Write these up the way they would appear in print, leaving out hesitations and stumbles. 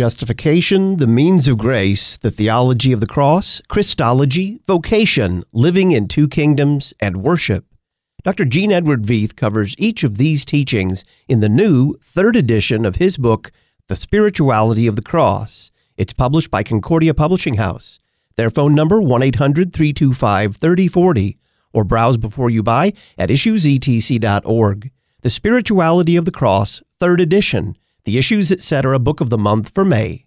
Justification, the means of grace, the theology of the cross, Christology, vocation, living in two kingdoms, and worship. Dr. Gene Edward Veith covers each of these teachings in the new third edition of his book, The Spirituality of the Cross. It's published by Concordia Publishing House. Their phone number, 1-800-325-3040, or browse before you buy at issuesetc.org. The Spirituality of the Cross, third edition. The Issues Etc. Book of the Month for May.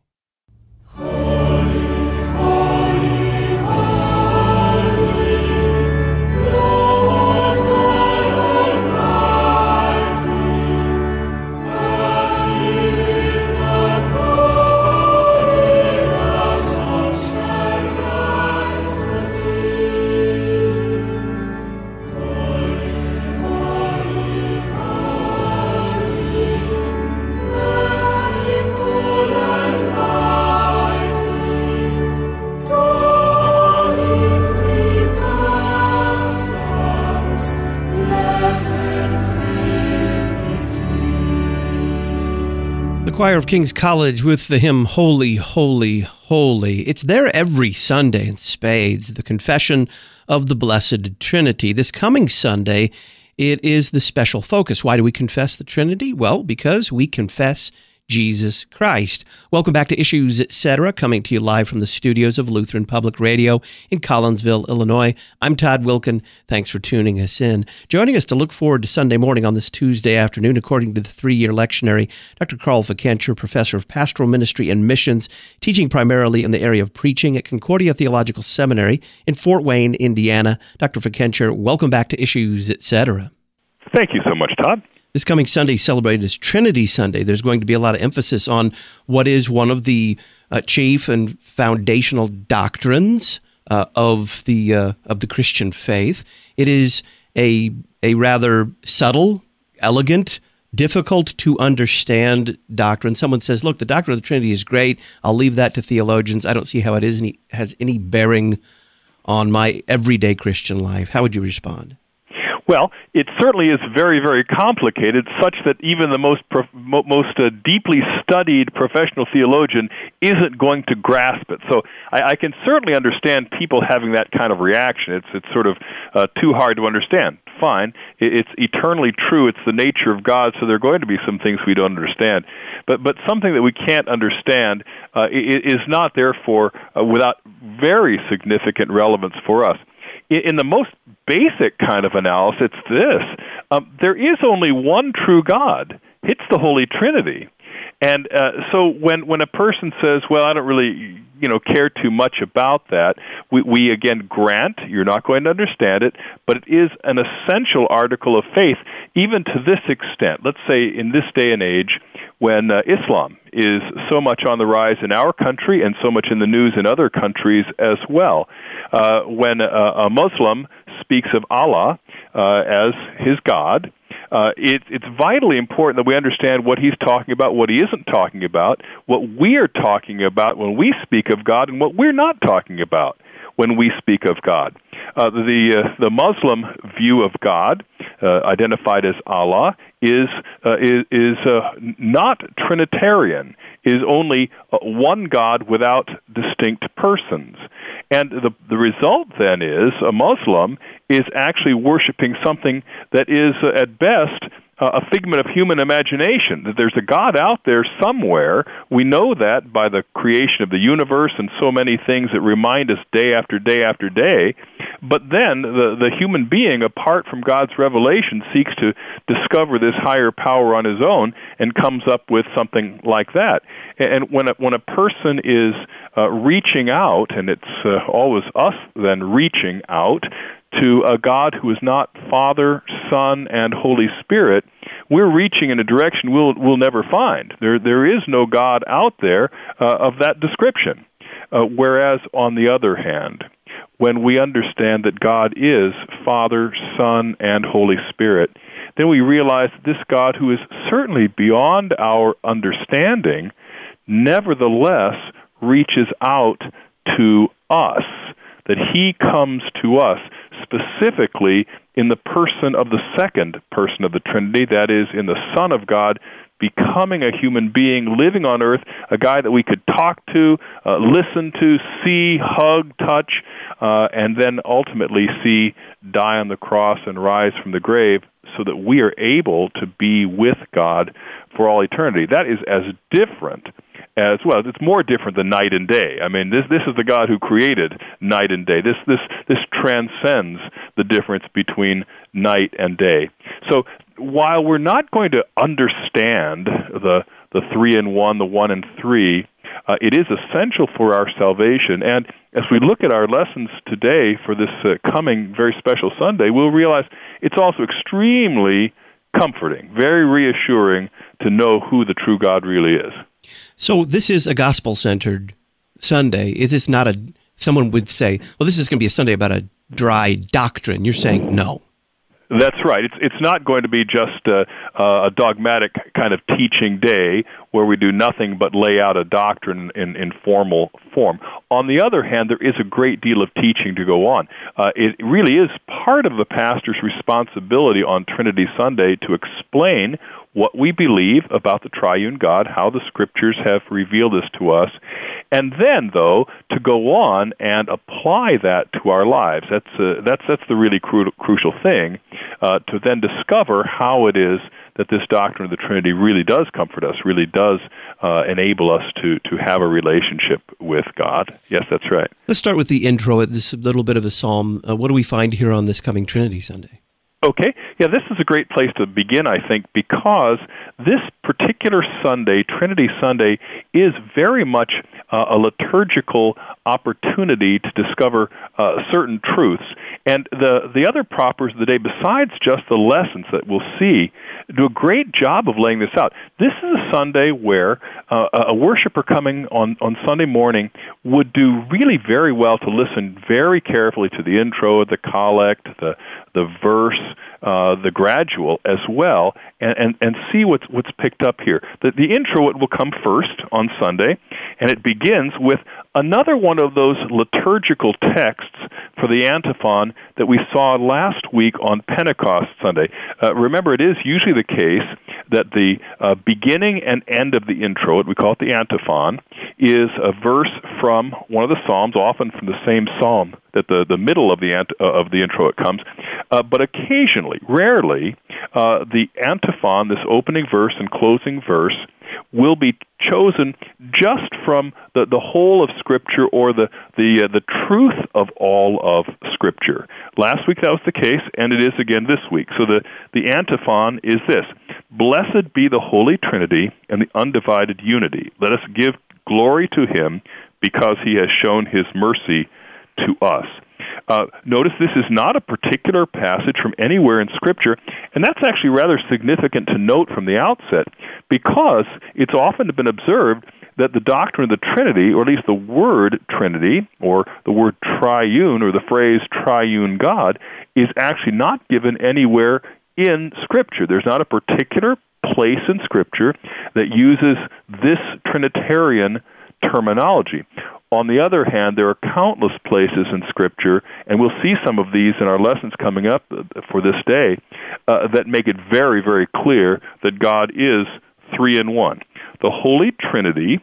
Choir of King's College with the hymn Holy, Holy, Holy. It's there every Sunday in spades, the confession of the Blessed Trinity. This coming Sunday, it is the special focus. Why do we confess the Trinity? Well, because we confess Jesus Christ. Welcome back to Issues Etc., coming to you live from the studios of Lutheran Public Radio in Collinsville, Illinois. I'm Todd Wilkin. Thanks for tuning us in. Joining us to look forward to Sunday morning on this Tuesday afternoon, according to the three-year lectionary, Dr. Carl Fickenscher, professor of pastoral ministry and missions, teaching primarily in the area of preaching at Concordia Theological Seminary in Fort Wayne, Indiana. Dr. Fickenscher, welcome back to Issues Etc. Thank you so much, Todd. This coming Sunday, celebrated as Trinity Sunday, there's going to be a lot of emphasis on what is one of the chief and foundational doctrines of the Christian faith. It is a rather subtle, elegant, difficult to understand doctrine. Someone says, "Look, the doctrine of the Trinity is great. I'll leave that to theologians. I don't see how it has any bearing on my everyday Christian life." How would you respond? Well, it certainly is very, very complicated, such that even the most deeply studied professional theologian isn't going to grasp it. So I can certainly understand people having that kind of reaction. It's sort of too hard to understand. Fine. It's eternally true. It's the nature of God, so there are going to be some things we don't understand. But something that we can't understand is not, therefore, without very significant relevance for us. In the most basic kind of analysis, it's this. There is only one true God. It's the Holy Trinity. And so when a person says, well, I don't really care too much about that, we again grant you're not going to understand it, but it is an essential article of faith, even to this extent. Let's say in this day and age, when Islam is so much on the rise in our country and so much in the news in other countries as well, when a Muslim speaks of Allah as his God, it's vitally important that we understand what he's talking about, what he isn't talking about, what we are talking about when we speak of God, and what we're not talking about when we speak of God. The Muslim view of God, identified as Allah, is not Trinitarian, is only one God without distinct persons. And the result then is a Muslim is actually worshiping something that is at best a figment of human imagination, that there's a God out there somewhere. We know that by the creation of the universe and so many things that remind us day after day after day. But then the human being, apart from God's revelation, seeks to discover this higher power on his own and comes up with something like that. And when a person is reaching out, and it's always us then reaching out, to a God who is not Father, Son, and Holy Spirit, we're reaching in a direction we'll never find. There is no God out there of that description. Whereas, on the other hand, when we understand that God is Father, Son, and Holy Spirit, then we realize that this God, who is certainly beyond our understanding, nevertheless reaches out to us, that he comes to us specifically in the person of the second person of the Trinity, that is, in the Son of God, becoming a human being, living on earth, a guy that we could talk to, listen to, see, hug, touch, and then ultimately see die on the cross and rise from the grave so that we are able to be with God for all eternity. That is as different as well. It's more different than night and day. I mean, this is the God who created night and day. This transcends the difference between night and day. So while we're not going to understand the 3 in 1, the 1 in 3, it is essential for our salvation. And as we look at our lessons today for this coming very special Sunday, we'll realize it's also extremely comforting, very reassuring to know who the true God really is. So this is a gospel-centered Sunday. Is this not someone would say, well, this is going to be a Sunday about a dry doctrine. You're saying no. That's right. It's not going to be just a dogmatic kind of teaching day where we do nothing but lay out a doctrine in formal form. On the other hand, there is a great deal of teaching to go on. It really is part of the pastor's responsibility on Trinity Sunday to explain what we believe about the triune God, how the Scriptures have revealed this to us, and then, though, to go on and apply that to our lives. That's the really crucial thing, to then discover how it is that this doctrine of the Trinity really does comfort us, really does enable us to have a relationship with God. Yes, that's right. Let's start with the intro, this little bit of a psalm. What do we find here on this coming Trinity Sunday? Okay. Yeah, this is a great place to begin, I think, because this particular Sunday, Trinity Sunday, is very much a liturgical opportunity to discover certain truths. And the other propers of the day, besides just the lessons that we'll see, do a great job of laying this out. This is a Sunday where a worshiper coming on Sunday morning would do really very well to listen very carefully to the intro, the collect, the verse, the gradual as well, and see what's picked up here. The intro will come first on Sunday, and it begins with another one of those liturgical texts for the antiphon that we saw last week on Pentecost Sunday. Remember, it is usually the case that the beginning and end of the intro, we call it the antiphon, is a verse from one of the Psalms, often from the same psalm that the middle of the intro it comes. But occasionally, rarely, the antiphon, this opening verse and closing verse, will be chosen just from the whole of Scripture or the truth of all of Scripture. Last week that was the case, and it is again this week. So the antiphon is this: Blessed be the Holy Trinity and the undivided unity. Let us give glory to Him because He has shown His mercy to us. Notice this is not a particular passage from anywhere in Scripture, and that's actually rather significant to note from the outset, because it's often been observed that the doctrine of the Trinity, or at least the word Trinity, or the word triune, or the phrase triune God, is actually not given anywhere in Scripture. There's not a particular place in Scripture that uses this Trinitarian terminology. On the other hand, there are countless places in Scripture, and we'll see some of these in our lessons coming up for this day, that make it very, very clear that God is 3 in 1. The Holy Trinity,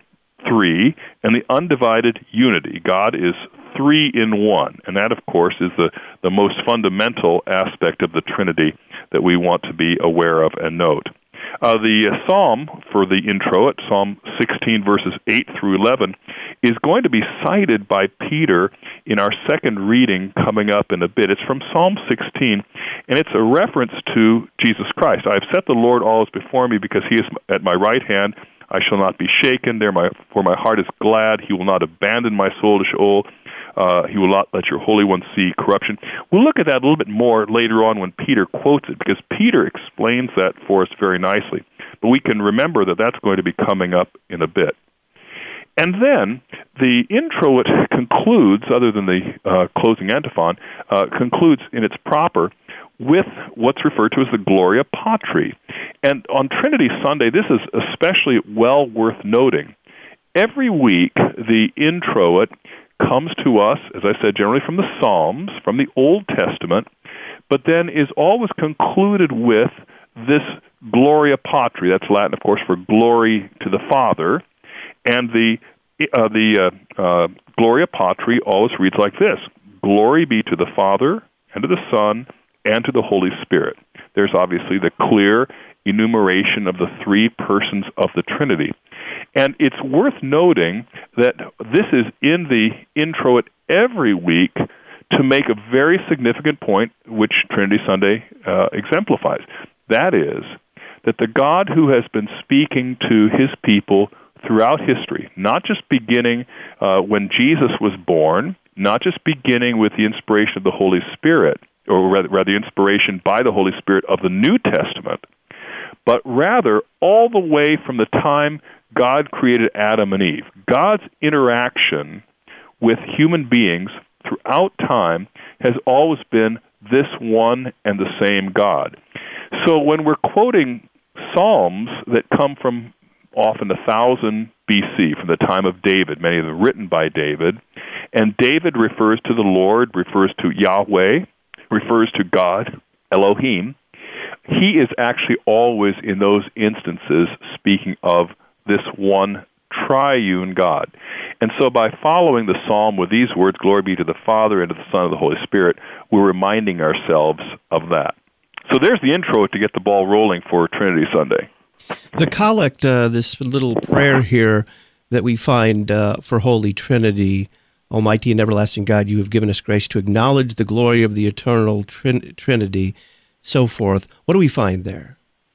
3, and the undivided unity. God is 3 in 1, and that, of course, is the most fundamental aspect of the Trinity that we want to be aware of and note. The psalm for the intro at Psalm 16, verses 8 through 11, is going to be cited by Peter in our second reading coming up in a bit. It's from Psalm 16, and it's a reference to Jesus Christ. I have set the Lord always before me, because He is at my right hand. I shall not be shaken. For my heart is glad. He will not abandon my soul to Sheol. He will not let your Holy One see corruption. We'll look at that a little bit more later on when Peter quotes it, because Peter explains that for us very nicely. But we can remember that that's going to be coming up in a bit. And then the intro, it concludes, other than the closing antiphon, concludes in its proper with what's referred to as the Gloria Patri. And on Trinity Sunday, this is especially well worth noting. Every week, the introit comes to us, as I said, generally from the Psalms, from the Old Testament, but then is always concluded with this Gloria Patri. That's Latin, of course, for glory to the Father. And the Gloria Patri always reads like this: Glory be to the Father, and to the Son, and to the Holy Spirit. There's obviously the clear enumeration of the three persons of the Trinity. And it's worth noting that this is in the intro at every week to make a very significant point, which Trinity Sunday exemplifies. That is, that the God who has been speaking to his people throughout history, not just beginning when Jesus was born, not just beginning with the inspiration of the Holy Spirit, or rather the inspiration by the Holy Spirit of the New Testament, but rather all the way from the time God created Adam and Eve. God's interaction with human beings throughout time has always been this one and the same God. So when we're quoting Psalms that come from often 1000 BC, from the time of David, many of them written by David, and David refers to the Lord, refers to Yahweh, refers to God, Elohim, he is actually always in those instances speaking of this one triune God. And so by following the psalm with these words, glory be to the Father, and to the Son, and the Holy Spirit, we're reminding ourselves of that. So there's the intro to get the ball rolling for Trinity Sunday. The collect, this little prayer here that we find for Holy Trinity: Almighty and everlasting God, you have given us grace to acknowledge the glory of the eternal Trinity, so forth. What do we find there?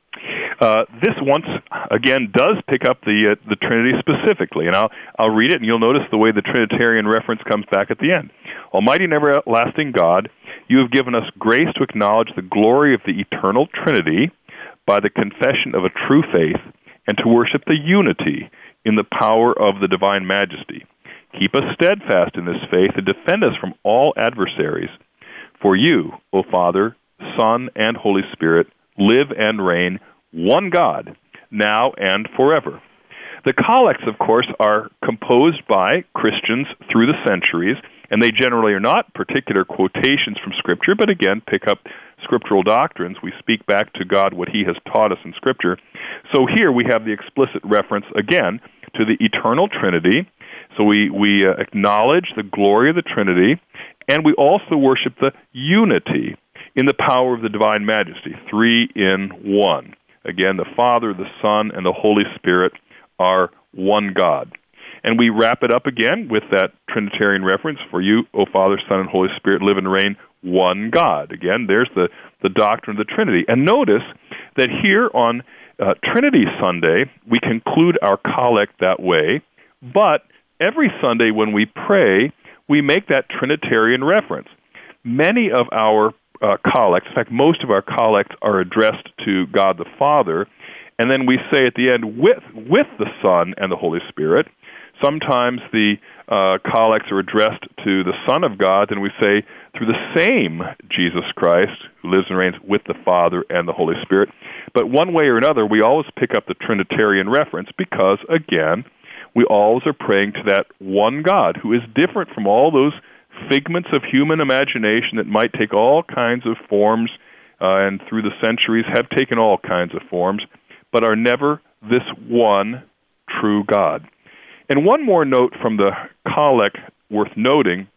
This once again does pick up the Trinity specifically, and I'll read it, and you'll notice the way the Trinitarian reference comes back at the end. Almighty and everlasting God, you have given us grace to acknowledge the glory of the eternal Trinity by the confession of a true faith, and to worship the unity in the power of the divine majesty. Keep us steadfast in this faith and defend us from all adversaries. For you, O Father, Son, and Holy Spirit, live and reign, one God, now and forever. The collects, of course, are composed by Christians through the centuries, and they generally are not particular quotations from Scripture, but again, pick up scriptural doctrines. We speak back to God what he has taught us in Scripture. So here we have the explicit reference, again, to the eternal Trinity. So we acknowledge the glory of the Trinity, and we also worship the unity in the power of the divine majesty, 3 in 1. Again, the Father, the Son, and the Holy Spirit are one God. And we wrap it up again with that Trinitarian reference: for you, O Father, Son, and Holy Spirit, live and reign, one God. Again, there's the doctrine of the Trinity. And notice that here on Trinity Sunday, we conclude our collect that way, but every Sunday when we pray, we make that Trinitarian reference. Many of our collects, in fact, most of our collects are addressed to God the Father, and then we say at the end, with the Son and the Holy Spirit. Sometimes the collects are addressed to the Son of God, and we say, through the same Jesus Christ, who lives and reigns with the Father and the Holy Spirit. But one way or another, we always pick up the Trinitarian reference because, again, we always are praying to that one God who is different from all those figments of human imagination that might take all kinds of forms, and through the centuries have taken all kinds of forms, but are never this one true God. And one more note from the collect worth noting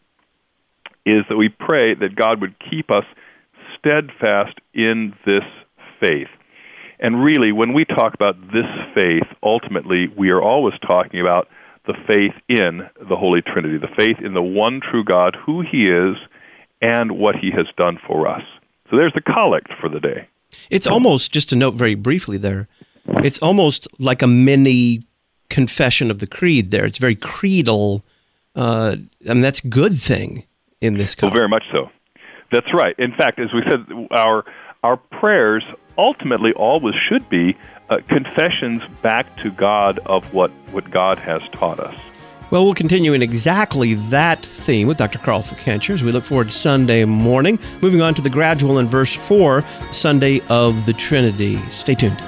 is that we pray that God would keep us steadfast in this faith. And really, when we talk about this faith, ultimately, we are always talking about the faith in the Holy Trinity, the faith in the one true God, who he is, and what he has done for us. So there's the collect for the day. It's almost, just to note very briefly there, it's almost like a mini confession of the creed there. It's very creedal. That's a good thing in this collect. Well, very much so. That's right. In fact, as we said, our prayers ultimately always should be confessions back to God of what God has taught us. Well, we'll continue in exactly that theme with Dr. Carl Fickenscher as we look forward to Sunday morning. Moving on to the gradual in verse 4, Sunday of the Trinity. Stay tuned.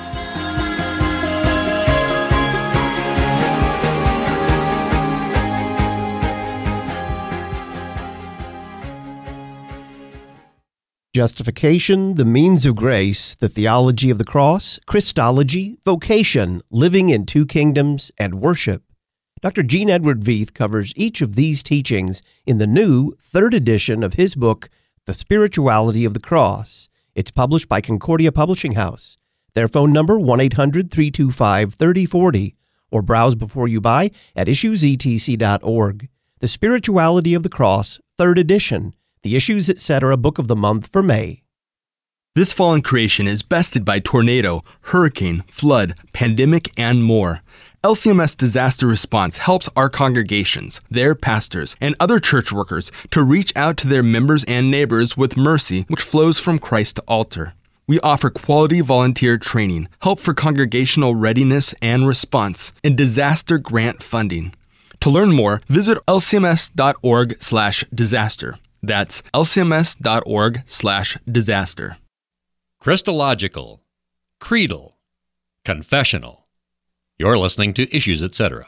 Justification, the means of grace, the theology of the cross, Christology, vocation, living in two kingdoms, and worship. Dr. Gene Edward Veith covers each of these teachings in the new 3rd edition of his book, The Spirituality of the Cross. It's published by Concordia Publishing House. Their phone number, 1-800-325-3040, or browse before you buy at issuesetc.org. The Spirituality of the Cross, 3rd edition. The Issues Etc. Book of the Month for May. This fallen creation is bested by tornado, hurricane, flood, pandemic, and more. LCMS Disaster Response helps our congregations, their pastors, and other church workers to reach out to their members and neighbors with mercy which flows from Christ to altar. We offer quality volunteer training, help for congregational readiness and response, and disaster grant funding. To learn more, visit lcms.org/disaster. That's lcms.org/disaster. Christological, creedal, confessional. You're listening to Issues Etc.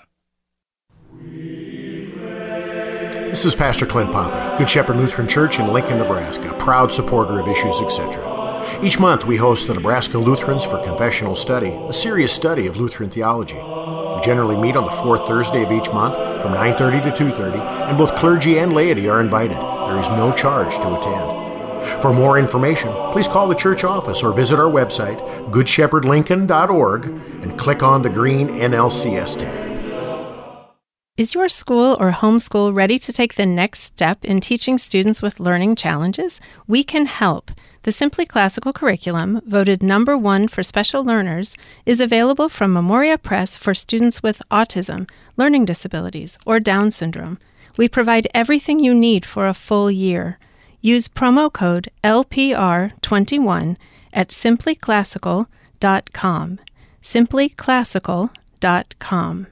This is Pastor Clint Poppy, Good Shepherd Lutheran Church in Lincoln, Nebraska, a proud supporter of Issues Etc. Each month we host the Nebraska Lutherans for Confessional Study, a serious study of Lutheran theology. We generally meet on the 4th Thursday of each month from 9:30 to 2:30, and both clergy and laity are invited. There is no charge to attend. For more information, please call the church office or visit our website, goodshepherdlincoln.org, and click on the green NLCS tab. Is your school or homeschool ready to take the next step in teaching students with learning challenges? We can help. The Simply Classical curriculum, voted #1 for special learners, is available from Memoria Press for students with autism, learning disabilities, or Down syndrome. We provide everything you need for a full year. Use promo code LPR21 at simplyclassical.com. simplyclassical.com.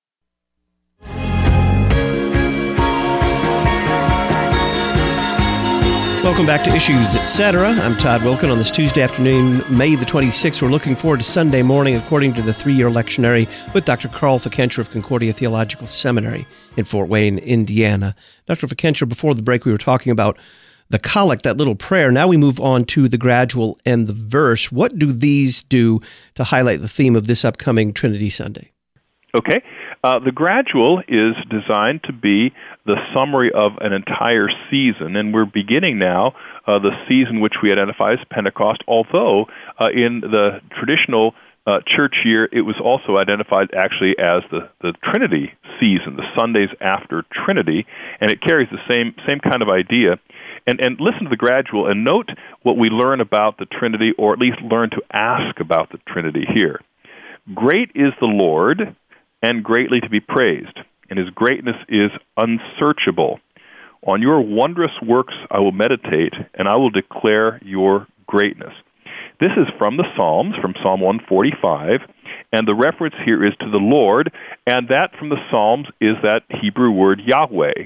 Welcome back to Issues Etc. I'm Todd Wilken. On this Tuesday afternoon, May the 26th, we're looking forward to Sunday morning according to the 3-year lectionary with Dr. Carl Fikentra of Concordia Theological Seminary in Fort Wayne, Indiana. Dr. Fikentra, before the break, we were talking about the collect, that little prayer. Now we move on to the gradual and the verse. What do these do to highlight the theme of this upcoming Trinity Sunday? Okay. The gradual is designed to be the summary of an entire season, and we're beginning now the season which we identify as Pentecost, although in the traditional church year it was also identified actually as the Trinity season, the Sundays after Trinity, and it carries the same kind of idea. And listen to the gradual and note what we learn about the Trinity, or at least learn to ask about the Trinity here. Great is the Lord, and greatly to be praised, and his greatness is unsearchable. On your wondrous works I will meditate, and I will declare your greatness. This is from the Psalms, from Psalm 145, and the reference here is to the Lord, and that from the Psalms is that Hebrew word Yahweh.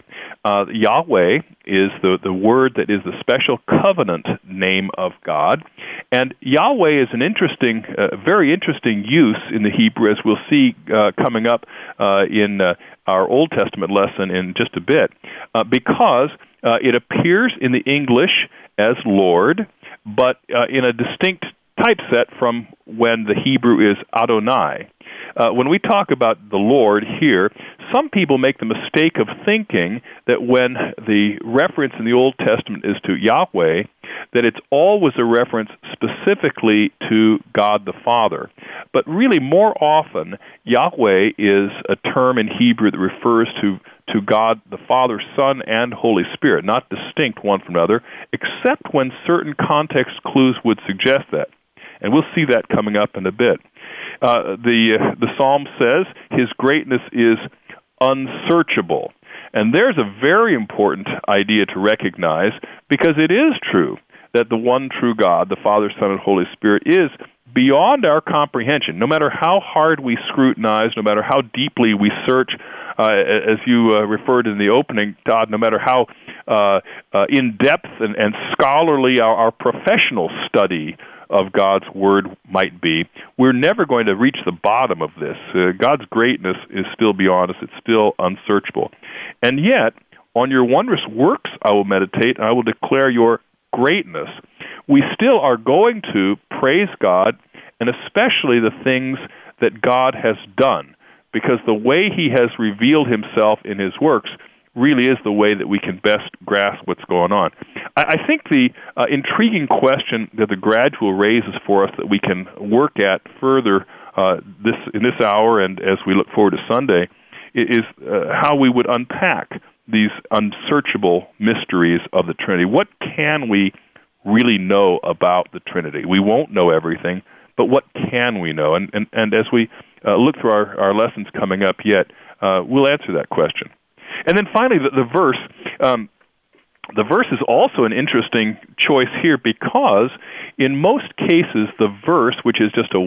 Yahweh is the word that is the special covenant name of God, and Yahweh is an interesting, very interesting use in the Hebrew, as we'll see coming up in our Old Testament lesson in just a bit, because it appears in the English as Lord, but in a distinct typeset from when the Hebrew is Adonai. When we talk about the Lord here, some people make the mistake of thinking that when the reference in the Old Testament is to Yahweh, that it's always a reference specifically to God the Father. But really, more often, Yahweh is a term in Hebrew that refers to God the Father, Son, and Holy Spirit, not distinct one from another, except when certain context clues would suggest that. And we'll see that coming up in a bit. The Psalm says, his greatness is unsearchable. And there's a very important idea to recognize, because it is true that the one true God, the Father, Son, and Holy Spirit, is beyond our comprehension. No matter how hard we scrutinize, no matter how deeply we search, as you referred in the opening, Todd, no matter how in-depth and scholarly our professional study of God's Word might be, we're never going to reach the bottom of this. God's greatness is still beyond us. It's still unsearchable. And yet, on your wondrous works I will meditate, and I will declare your greatness. we still are going to praise God, and especially the things that God has done, because the way He has revealed Himself in His works really is the way that we can best grasp what's going on. I think the intriguing question that the gradual raises for us that we can work at further in this hour and as we look forward to Sunday is how we would unpack these unsearchable mysteries of the Trinity. What can we really know about the Trinity? We won't know everything, but what can we know? And as we look through our lessons coming up yet, we'll answer that question. And then finally, the verse. The verse is also an interesting choice here because, in most cases, the verse, which is just a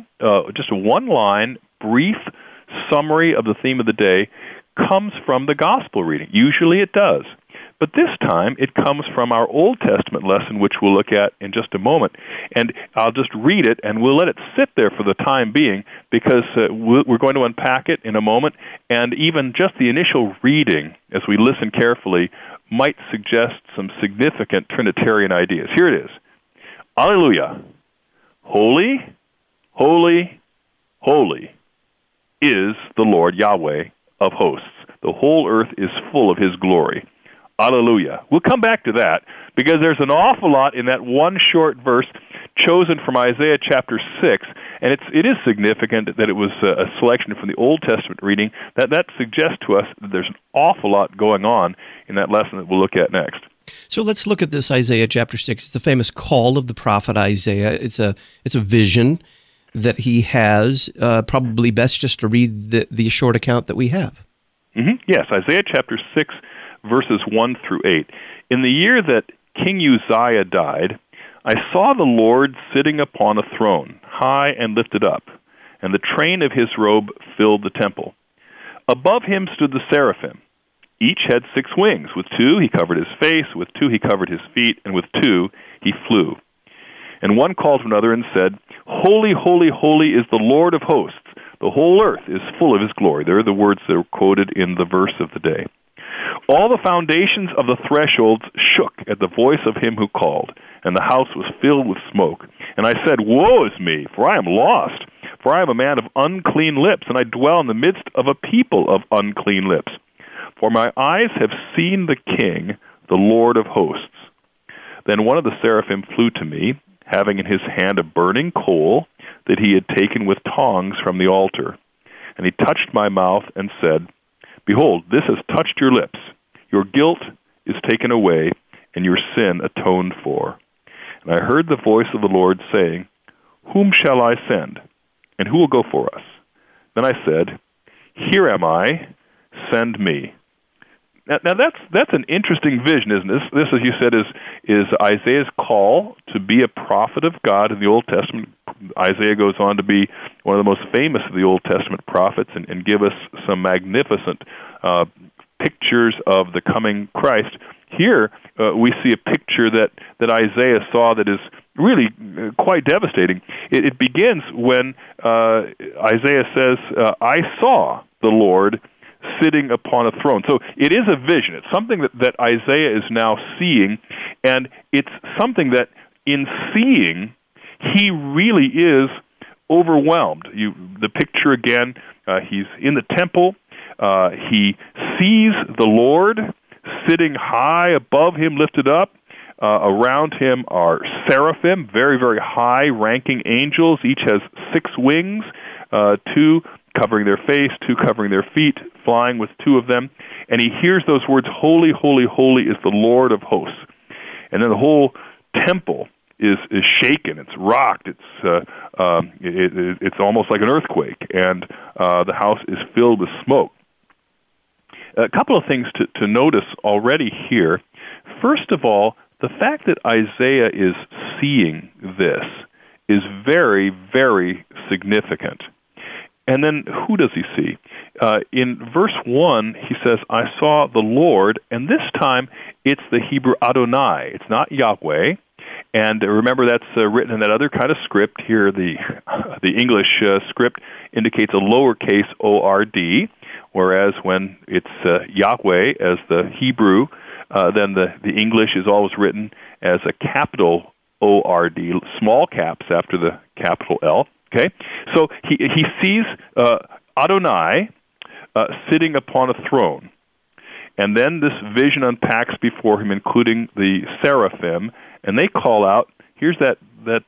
one-line brief summary of the theme of the day, comes from the gospel reading. Usually, it does. But this time, it comes from our Old Testament lesson, which we'll look at in just a moment. And I'll just read it, and we'll let it sit there for the time being, because we're going to unpack it in a moment. And even just the initial reading, as we listen carefully, might suggest some significant Trinitarian ideas. Here it is. Alleluia. Holy, holy, holy is the Lord Yahweh of hosts. The whole earth is full of His glory. Alleluia. We'll come back to that because there's an awful lot in that one short verse chosen from Isaiah chapter 6, and it is significant that it was a selection from the Old Testament reading. That suggests to us that there's an awful lot going on in that lesson that we'll look at next. So let's look at this Isaiah chapter 6. It's the famous call of the prophet Isaiah. It's a vision that he has. Probably best just to read the short account that we have. Mm-hmm. Yes, Isaiah chapter 6, verses 1 through 8. In the year that King Uzziah died, I saw the Lord sitting upon a throne, high and lifted up, and the train of His robe filled the temple. Above Him stood the seraphim. Each had 6 wings. With 2 He covered His face, with 2 He covered His feet, and with 2 He flew. And one called to another and said, Holy, holy, holy is the Lord of hosts. The whole earth is full of His glory. There are the words that are quoted in the verse of the day. All the foundations of the thresholds shook at the voice of Him who called, and the house was filled with smoke. And I said, Woe is me, for I am lost, for I am a man of unclean lips, and I dwell in the midst of a people of unclean lips. For my eyes have seen the King, the Lord of hosts. Then one of the seraphim flew to me, having in his hand a burning coal that he had taken with tongs from the altar. And he touched my mouth and said, Behold, this has touched your lips. Your guilt is taken away, and your sin atoned for. And I heard the voice of the Lord saying, Whom shall I send? And who will go for us? Then I said, Here am I, send me. Now that's an interesting vision, isn't it? This, as you said, is Isaiah's call to be a prophet of God in the Old Testament. Isaiah goes on to be one of the most famous of the Old Testament prophets and give us some magnificent pictures of the coming Christ. Here we see a picture that Isaiah saw that is really quite devastating. It begins when Isaiah says, I saw the Lord sitting upon a throne. So it is a vision. It's something that Isaiah is now seeing, and it's something that in seeing, he really is overwhelmed. The picture again, he's in the temple. He sees the Lord sitting high above him, lifted up. Around him are seraphim, very, very high-ranking angels. Each has 6 wings, 2 covering their face, 2 covering their feet, flying with 2 of them. And he hears those words, Holy, holy, holy is the Lord of hosts. And then the whole temple is shaken. It's rocked. It's almost like an earthquake. And the house is filled with smoke. A couple of things to notice already here. First of all, the fact that Isaiah is seeing this is very, very significant. And then who does he see? In verse 1, he says, I saw the Lord, and this time it's the Hebrew Adonai. It's not Yahweh. And remember, that's written in that other kind of script. Here, the English script indicates a lowercase O-R-D, whereas when it's Yahweh as the Hebrew, then the English is always written as a capital L-O-R-D, small caps after the capital L. Okay, so he sees Adonai sitting upon a throne. And then this vision unpacks before him, including the seraphim, and they call out, here's that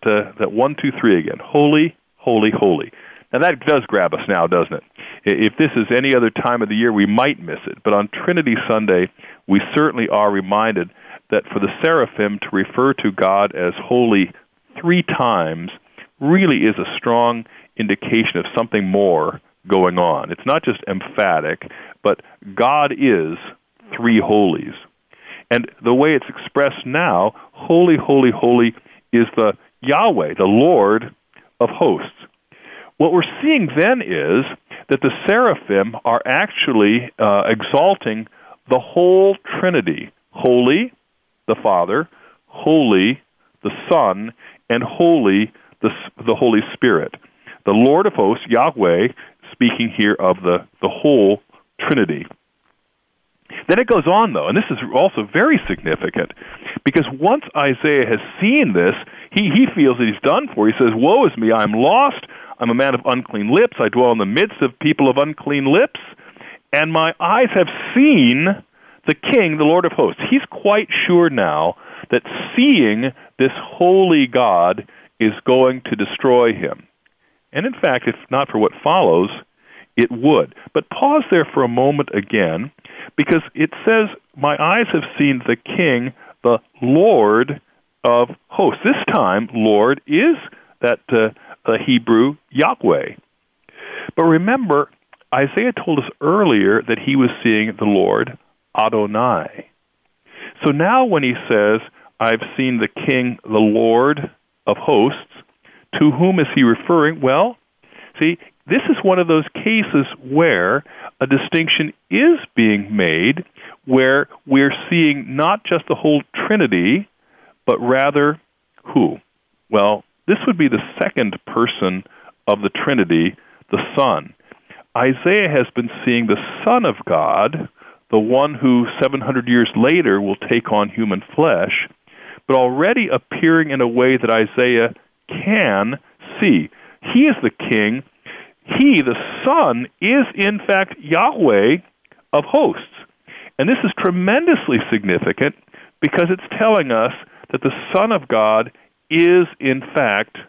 1, 2, 3 again, holy, holy, holy. Now that does grab us now, doesn't it? If this is any other time of the year, we might miss it. But on Trinity Sunday, we certainly are reminded that for the seraphim to refer to God as holy 3 times really is a strong indication of something more going on. It's not just emphatic, but God is 3 holies. And the way it's expressed now, holy, holy, holy, is the Yahweh, the Lord of hosts. What we're seeing then is that the seraphim are actually exalting the whole Trinity. Holy, the Father, holy, the Son, and holy, the Holy Spirit. The Lord of hosts, Yahweh, speaking here of the whole Trinity. Then it goes on, though, and this is also very significant, because once Isaiah has seen this, he feels that he's done for. He says, woe is me, I am lost, I'm a man of unclean lips, I dwell in the midst of people of unclean lips, and my eyes have seen the King, the Lord of hosts. He's quite sure now that seeing this holy God is going to destroy him. And in fact, if not for what follows, it would. But pause there for a moment again, because it says, my eyes have seen the King, the Lord of hosts. This time, Lord is that Hebrew Yahweh. But remember, Isaiah told us earlier that he was seeing the Lord Adonai. So now when he says, I've seen the King, the Lord of hosts, to whom is he referring? Well, see, this is one of those cases where a distinction is being made, where we're seeing not just the whole Trinity, but rather who? Well, this would be the second person of the Trinity, the Son. Isaiah has been seeing the Son of God, the one who 700 years later will take on human flesh, but already appearing in a way that Isaiah can see. He is the King. He, the Son, is in fact Yahweh of hosts. And this is tremendously significant because it's telling us that the Son of God is in fact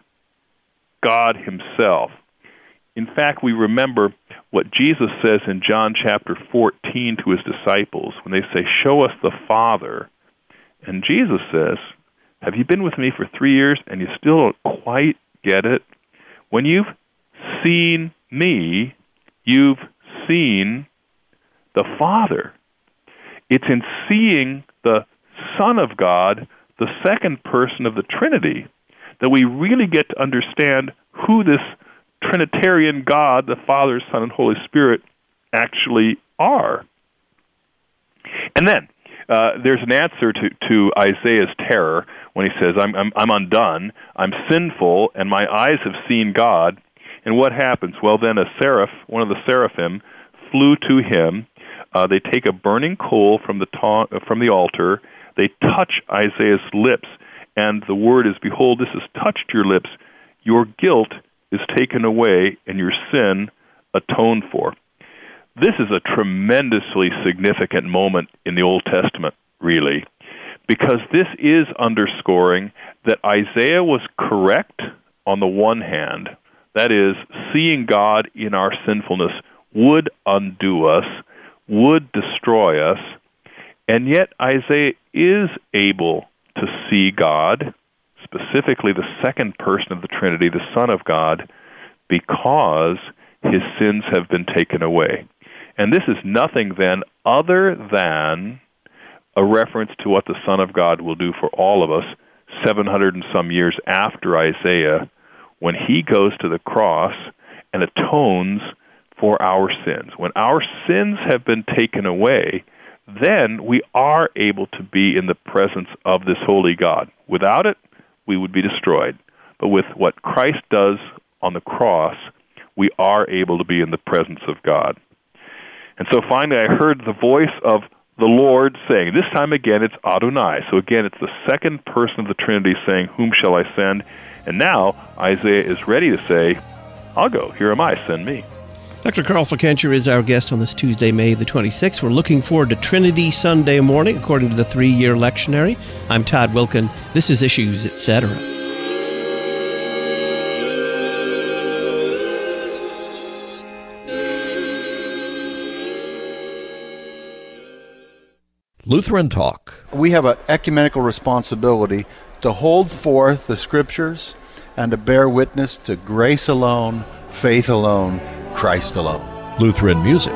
God himself. In fact, we remember what Jesus says in John chapter 14 to his disciples when they say, show us the Father. And Jesus says, have you been with me for 3 years and you still don't quite get it? When you've seen me, you've seen the Father. It's in seeing the Son of God, the second person of the Trinity, that we really get to understand who this Trinitarian God, the Father, Son, and Holy Spirit, actually are. And then there's an answer to Isaiah's terror when he says, I'm undone, I'm sinful, and my eyes have seen God. And what happens? Well, then a seraph, one of the seraphim, flew to him. They take a burning coal from the altar. They touch Isaiah's lips, and the word is, behold, this has touched your lips. Your guilt is taken away, and your sin atoned for. This is a tremendously significant moment in the Old Testament, really, because this is underscoring that Isaiah was correct on the one hand, that is, seeing God in our sinfulness would undo us, would destroy us, and yet Isaiah is able to see God, specifically the second person of the Trinity, the Son of God, because his sins have been taken away. And this is nothing then other than a reference to what the Son of God will do for all of us 700 and some years after Isaiah, when he goes to the cross and atones for our sins. When our sins have been taken away, then we are able to be in the presence of this holy God. Without it, we would be destroyed. But with what Christ does on the cross, we are able to be in the presence of God. And so finally I heard the voice of the Lord saying. This time again, it's Adonai. So again, it's the second person of the Trinity saying, whom shall I send? And now Isaiah is ready to say, I'll go. Here am I. Send me. Dr. Carl Fickenscher is our guest on this Tuesday, May the 26th. We're looking forward to Trinity Sunday morning, according to the 3-year lectionary. I'm Todd Wilken. This is Issues, Etc. Lutheran Talk. We have an ecumenical responsibility to hold forth the Scriptures and to bear witness to grace alone, faith alone, Christ alone. Lutheran music.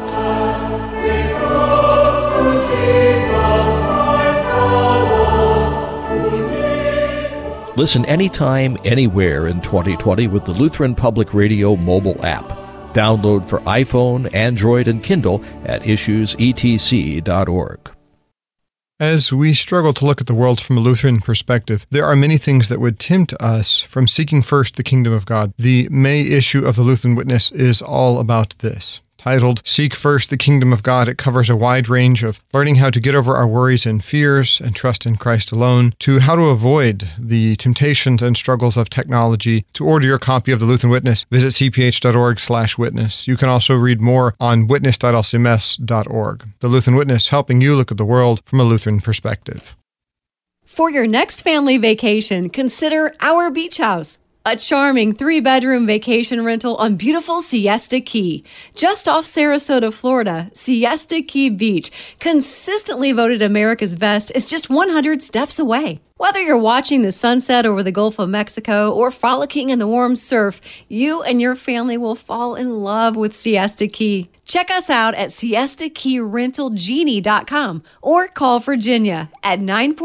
Listen anytime, anywhere in 2020 with the Lutheran Public Radio mobile app. Download for iPhone, Android, and Kindle at issuesetc.org. As we struggle to look at the world from a Lutheran perspective, there are many things that would tempt us from seeking first the kingdom of God. The May issue of the Lutheran Witness is all about this. Titled, Seek First the Kingdom of God, it covers a wide range of learning how to get over our worries and fears and trust in Christ alone, to how to avoid the temptations and struggles of technology. To order your copy of the Lutheran Witness, visit cph.org/witness. You can also read more on witness.lcms.org. The Lutheran Witness, helping you look at the world from a Lutheran perspective. For your next family vacation, consider Our Beach House, a charming 3-bedroom vacation rental on beautiful Siesta Key. Just off Sarasota, Florida, Siesta Key Beach, consistently voted America's best, is just 100 steps away. Whether you're watching the sunset over the Gulf of Mexico or frolicking in the warm surf, you and your family will fall in love with Siesta Key. Check us out at siestakeyrentalgenie.com or call Virginia at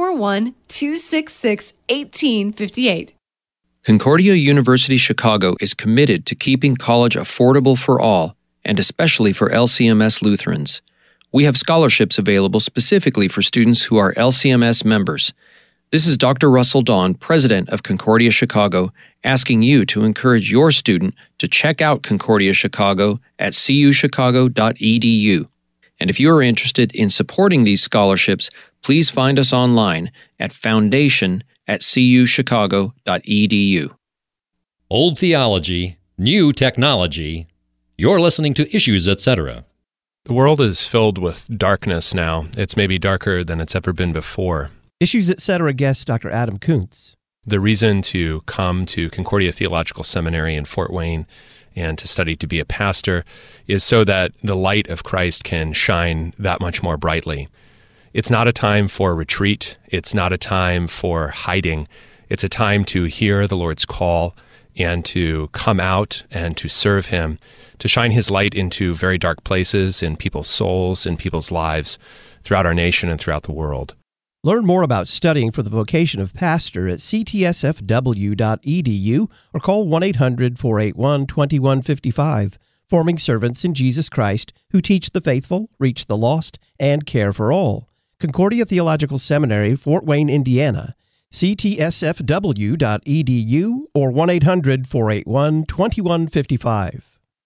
941-266-1858. Concordia University Chicago is committed to keeping college affordable for all, and especially for LCMS Lutherans. We have scholarships available specifically for students who are LCMS members. This is Dr. Russell Dawn, president of Concordia Chicago, asking you to encourage your student to check out Concordia Chicago at cuchicago.edu. And if you are interested in supporting these scholarships, please find us online at foundation@cuchicago.edu. Old theology, new technology. You're listening to Issues, Etc. The world is filled with darkness now. It's maybe darker than it's ever been before. Issues, Etc. guest Dr. Adam Koontz. The reason to come to Concordia Theological Seminary in Fort Wayne and to study to be a pastor is so that the light of Christ can shine that much more brightly. It's not a time for retreat. It's not a time for hiding. It's a time to hear the Lord's call and to come out and to serve Him, to shine His light into very dark places in people's souls and people's lives throughout our nation and throughout the world. Learn more about studying for the vocation of pastor at ctsfw.edu or call 1-800-481-2155. Forming servants in Jesus Christ who teach the faithful, reach the lost, and care for all. Concordia Theological Seminary, Fort Wayne, Indiana. ctsfw.edu or 1-800-481-2155.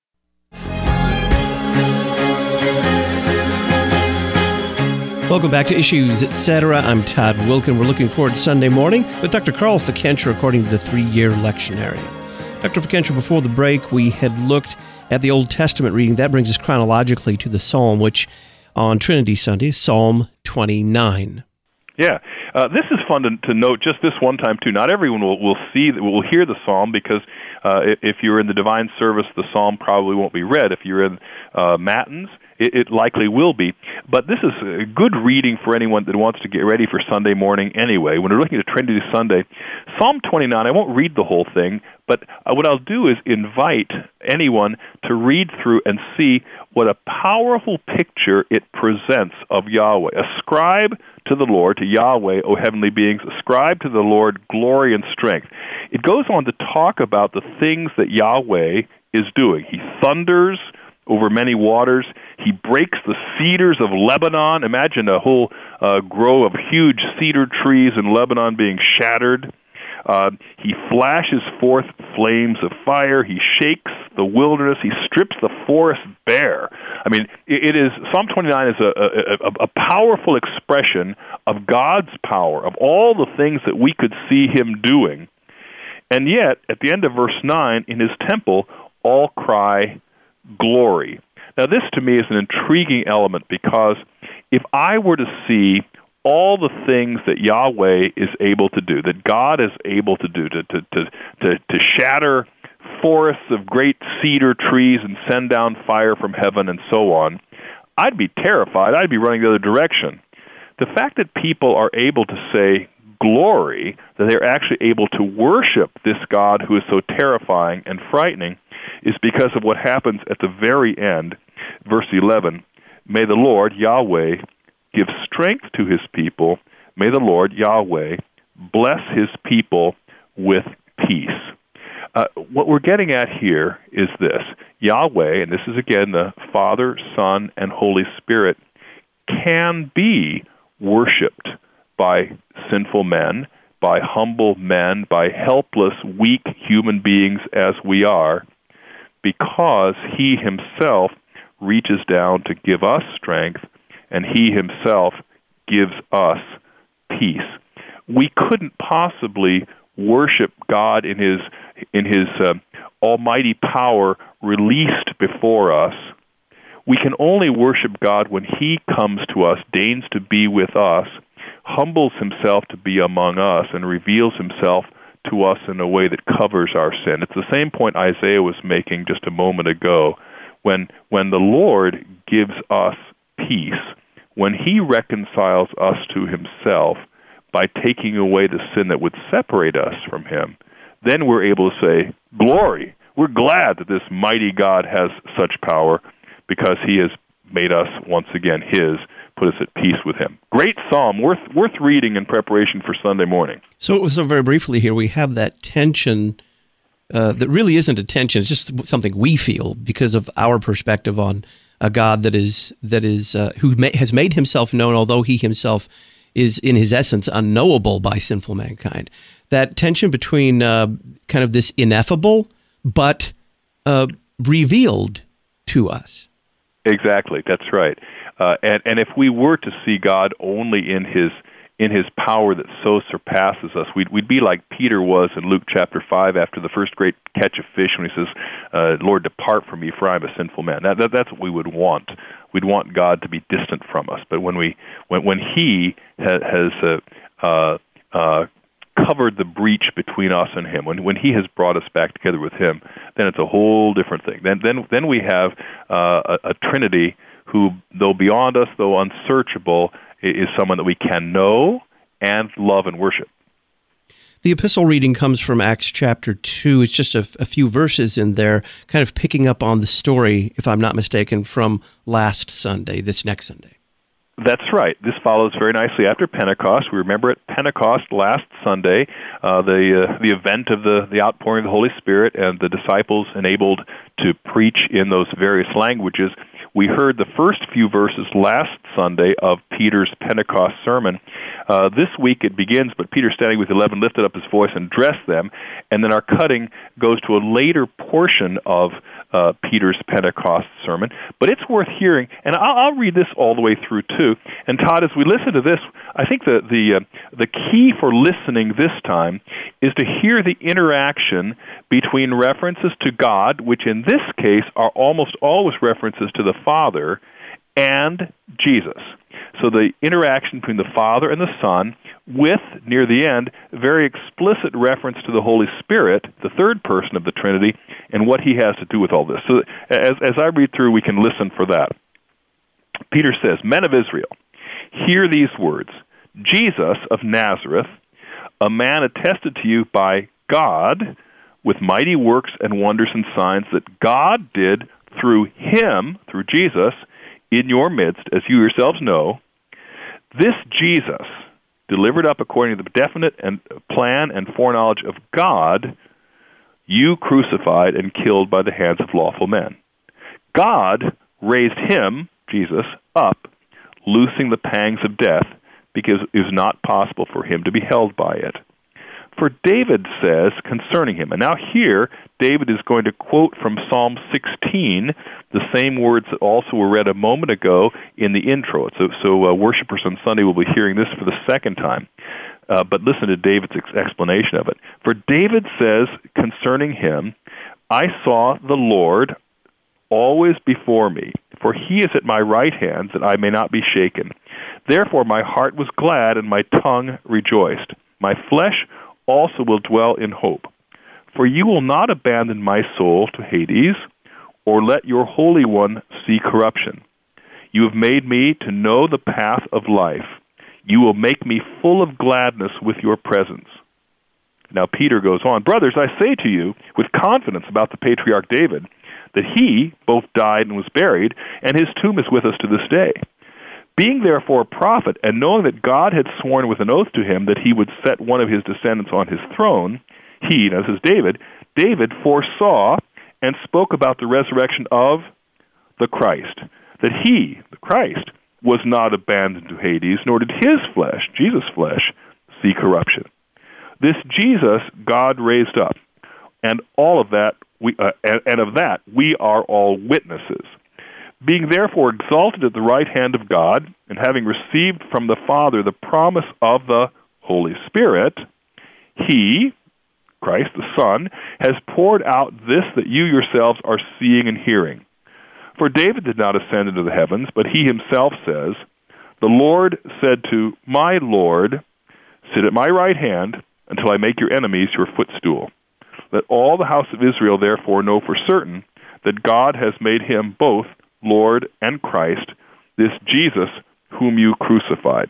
Welcome back to Issues, Etc. I'm Todd Wilken. We're looking forward to Sunday morning with Dr. Carl Fickenscher according to the 3-year lectionary. Dr. Fickenscher, before the break, we had looked at the Old Testament reading. That brings us chronologically to the Psalm, which on Trinity Sunday is Psalm 29. Yeah, this is fun to note just this one time, too. Not everyone will hear the Psalm because if you're in the divine service, the Psalm probably won't be read. If you're in Matins, it likely will be. But this is a good reading for anyone that wants to get ready for Sunday morning anyway. When we're looking at Trinity Sunday, Psalm 29, I won't read the whole thing, but what I'll do is invite anyone to read through and see what a powerful picture it presents of Yahweh. Ascribe to the Lord, to Yahweh, O heavenly beings, ascribe to the Lord glory and strength. It goes on to talk about the things that Yahweh is doing. He thunders over many waters. He breaks the cedars of Lebanon. Imagine a whole grove of huge cedar trees in Lebanon being shattered. He flashes forth flames of fire. He shakes the wilderness. He strips the forest bare. I mean, it is Psalm 29 is a powerful expression of God's power, of all the things that we could see him doing. And yet, at the end of verse 9, in his temple, all cry, glory. Now, this to me is an intriguing element, because if I were to see all the things that Yahweh is able to do, that God is able to do, to shatter forests of great cedar trees and send down fire from heaven and so on, I'd be terrified. I'd be running the other direction. The fact that people are able to say glory, that they're actually able to worship this God who is so terrifying and frightening, is because of what happens at the very end, verse 11. May the Lord, Yahweh, give strength to his people. May the Lord, Yahweh, bless his people with peace. What we're getting at here is this. Yahweh, and this is again the Father, Son, and Holy Spirit, can be worshipped by sinful men, by humble men, by helpless, weak human beings as we are, because he himself reaches down to give us strength, and he himself gives us peace. We couldn't possibly worship God in his almighty power released before us. We can only worship God when he comes to us, deigns to be with us, humbles himself to be among us, and reveals himself to us in a way that covers our sin. It's the same point Isaiah was making just a moment ago. When the Lord gives us peace, when he reconciles us to himself by taking away the sin that would separate us from him, then we're able to say, glory. We're glad that this mighty God has such power, because he has made us once again his, put us at peace with him. Great psalm, worth reading in preparation for Sunday morning. So very briefly here, we have that tension that really isn't a tension. It's just something we feel because of our perspective on a God that is who has made himself known, although he himself is in his essence unknowable by sinful mankind. That tension between kind of this ineffable but revealed to us. Exactly, that's right. And if we were to see God only in his power that so surpasses us, we'd be like Peter was in Luke chapter 5 after the first great catch of fish, when he says, Lord, depart from me, for I am a sinful man. That's what we would want. We'd want God to be distant from us. But when he has covered the breach between us and him, when he has brought us back together with him, then it's a whole different thing. Then we have a Trinity who, though beyond us, though unsearchable, is someone that we can know and love and worship. The epistle reading comes from Acts chapter 2. It's just a few verses in there, kind of picking up on the story, if I'm not mistaken, from last Sunday, this next Sunday. That's right. This follows very nicely after Pentecost. We remember at Pentecost last Sunday, the event of the outpouring of the Holy Spirit, and the disciples enabled to preach in those various languages. We heard the first few verses last Sunday of Peter's Pentecost sermon. This week it begins, but Peter, standing with 11, lifted up his voice and addressed them. And then our cutting goes to a later portion of Peter's Pentecost sermon. But it's worth hearing, and I'll read this all the way through too. And Todd, as we listen to this, I think the key for listening this time is to hear the interaction between references to God, which in this case are almost always references to the Father, and Jesus. So the interaction between the Father and the Son, with, near the end, very explicit reference to the Holy Spirit, the third person of the Trinity, and what he has to do with all this. So as I read through, we can listen for that. Peter says, Men of Israel, hear these words. Jesus of Nazareth, a man attested to you by God with mighty works and wonders and signs that God did through him, through Jesus, in your midst, as you yourselves know. This Jesus, delivered up according to the definite and plan and foreknowledge of God, you crucified and killed by the hands of lawful men. God raised him, Jesus, up, loosing the pangs of death, because it was not possible for him to be held by it. For David says concerning him, and now here David is going to quote from Psalm 16, the same words that also were read a moment ago in the intro. So worshipers on Sunday will be hearing this for the second time. But listen to David's explanation of it. For David says concerning him, I saw the Lord always before me, for he is at my right hand, that I may not be shaken. Therefore my heart was glad, and my tongue rejoiced. My flesh also will dwell in hope. For you will not abandon my soul to Hades, or let your Holy One see corruption. You have made me to know the path of life. You will make me full of gladness with your presence. Now Peter goes on, Brothers, I say to you with confidence about the patriarch David, that he both died and was buried, and his tomb is with us to this day. Being therefore a prophet, and knowing that God had sworn with an oath to him that he would set one of his descendants on his throne, he, now this is David foresaw and spoke about the resurrection of the Christ, that he, the Christ, was not abandoned to Hades, nor did his flesh, Jesus' flesh, see corruption. This Jesus God raised up, and all of that, and of that we are all witnesses. Being therefore exalted at the right hand of God, and having received from the Father the promise of the Holy Spirit, he, Christ the Son, has poured out this that you yourselves are seeing and hearing. For David did not ascend into the heavens, but he himself says, The Lord said to my Lord, Sit at my right hand until I make your enemies your footstool. Let all the house of Israel therefore know for certain that God has made him both Lord and Christ, this Jesus whom you crucified.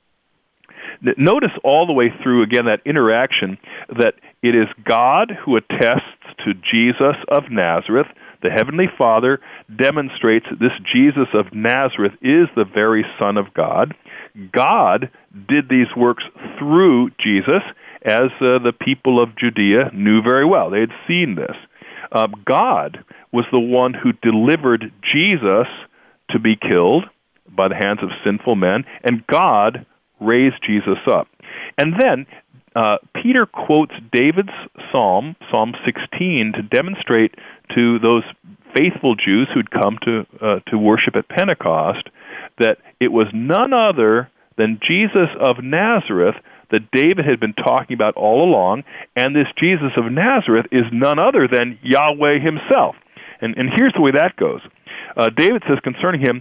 Notice all the way through, again, that interaction, that it is God who attests to Jesus of Nazareth. The Heavenly Father demonstrates that this Jesus of Nazareth is the very Son of God. God did these works through Jesus, as the people of Judea knew very well. They had seen this. God was the one who delivered Jesus to be killed by the hands of sinful men, and God raised Jesus up. And then Peter quotes David's Psalm 16, to demonstrate to those faithful Jews who'd come to worship at Pentecost that it was none other than Jesus of Nazareth that David had been talking about all along, and this Jesus of Nazareth is none other than Yahweh himself. And here's the way that goes. David says concerning him,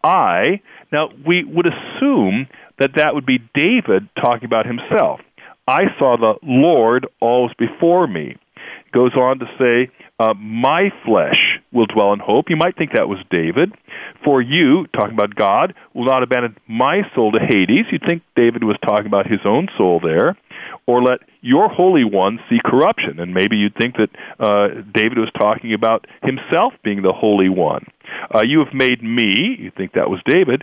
now we would assume that would be David talking about himself. I saw the Lord always before me. It goes on to say, my flesh will dwell in hope. You might think that was David. For you, talking about God, will not abandon my soul to Hades. You'd think David was talking about his own soul there. Or let your Holy One see corruption. And maybe you'd think that David was talking about himself being the Holy One. You have made me, you'd think that was David,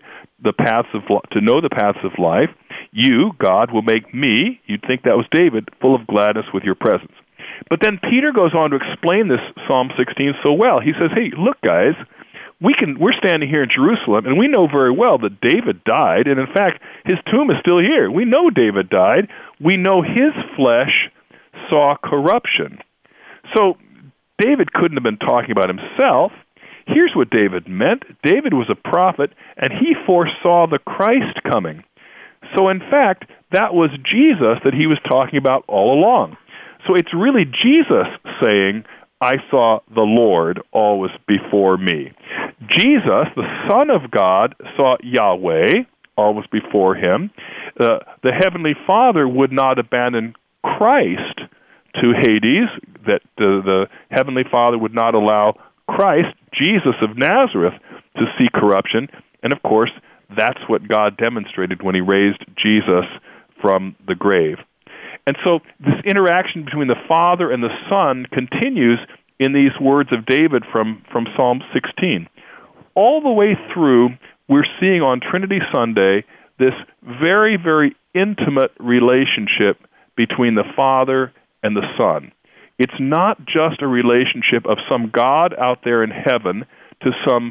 to know the paths of life. You, God, will make me, you'd think that was David, full of gladness with your presence. But then Peter goes on to explain this Psalm 16 so well. He says, hey, look, guys, we're standing here in Jerusalem, and we know very well that David died, and in fact, his tomb is still here. We know David died. We know his flesh saw corruption. So David couldn't have been talking about himself. Here's what David meant. David was a prophet, and he foresaw the Christ coming. So in fact, that was Jesus that he was talking about all along. So it's really Jesus saying, I saw the Lord always before me. Jesus, the Son of God, saw Yahweh always before him. The Heavenly Father would not abandon Christ to Hades, that the Heavenly Father would not allow Christ, Jesus of Nazareth, to see corruption. And of course, that's what God demonstrated when he raised Jesus from the grave. And so this interaction between the Father and the Son continues in these words of David from Psalm 16. All the way through, we're seeing on Trinity Sunday this very, very intimate relationship between the Father and the Son. It's not just a relationship of some God out there in heaven to some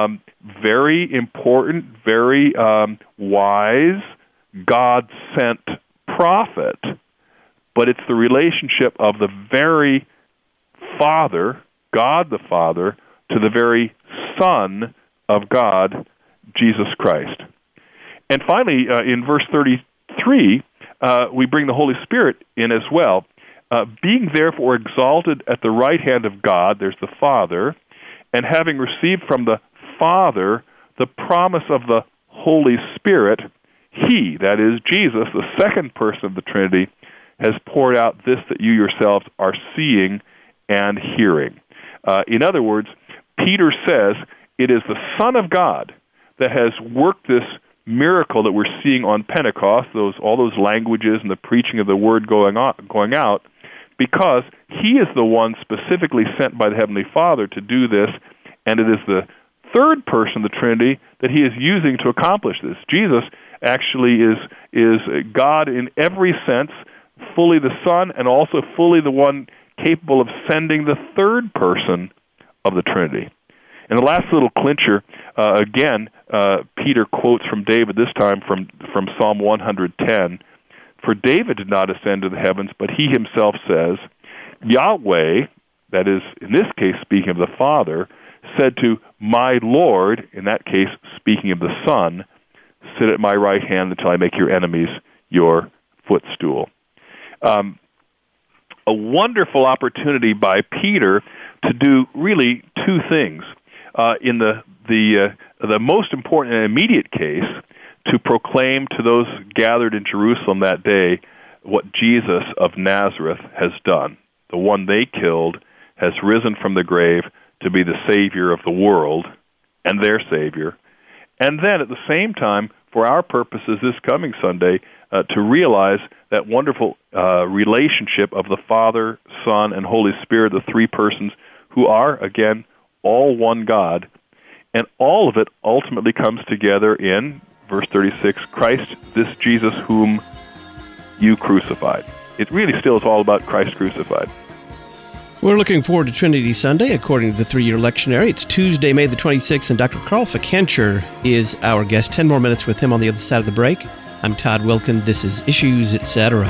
very important, very wise, God-sent prophet. but it's the relationship of the very Father, God the Father, to the very Son of God, Jesus Christ. And finally, in verse 33, we bring the Holy Spirit in as well. Being therefore exalted at the right hand of God, there's the Father, and having received from the Father the promise of the Holy Spirit, He, that is Jesus, the second person of the Trinity, has poured out this that you yourselves are seeing and hearing. In other words, Peter says it is the Son of God that has worked this miracle that we're seeing on Pentecost, all those languages and the preaching of the word going out, because He is the one specifically sent by the Heavenly Father to do this, and it is the third person of the Trinity that He is using to accomplish this. Jesus actually is God in every sense, fully the Son, and also fully the one capable of sending the third person of the Trinity. And the last little clincher, again, Peter quotes from David, this time from Psalm 110. For David did not ascend to the heavens, but he himself says, Yahweh, that is, in this case, speaking of the Father, said to my Lord, in that case, speaking of the Son, sit at my right hand until I make your enemies your footstool. A wonderful opportunity by Peter to do really two things. In the most important and immediate case, to proclaim to those gathered in Jerusalem that day what Jesus of Nazareth has done. The one they killed has risen from the grave to be the Savior of the world and their Savior. And then at the same time, for our purposes this coming Sunday, to realize that wonderful relationship of the Father, Son, and Holy Spirit, the three persons who are, again, all one God. And all of it ultimately comes together in, verse 36, Christ, this Jesus whom you crucified. It really still is all about Christ crucified. We're looking forward to Trinity Sunday, according to the 3-year lectionary. It's Tuesday, May the 26th, and Dr. Carl Fikencher is our guest. 10 more minutes with him on the other side of the break. I'm Todd Wilkin. This is Issues, Etc.